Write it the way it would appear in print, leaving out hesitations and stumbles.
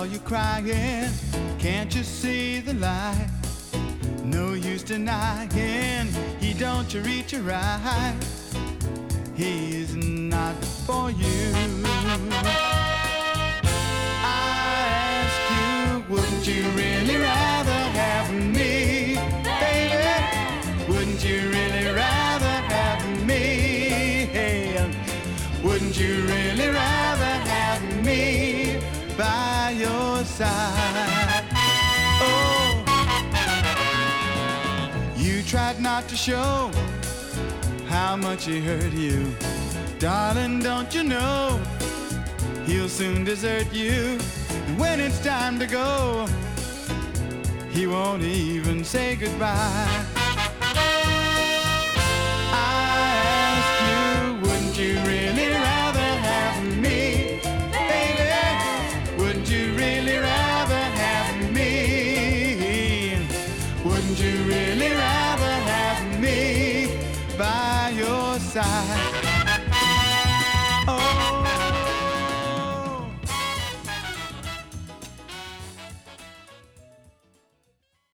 saw you crying. Can't you see the light? No use denying he don't treat you right. He's not for you. I ask you, wouldn't you really rather have me, baby? Wouldn't you really rather have me? Hey, wouldn't you really rather have me by your side? Oh, you tried not to show how much he hurt you. Darling, don't you know he'll soon desert you? And when it's time to go, he won't even say goodbye.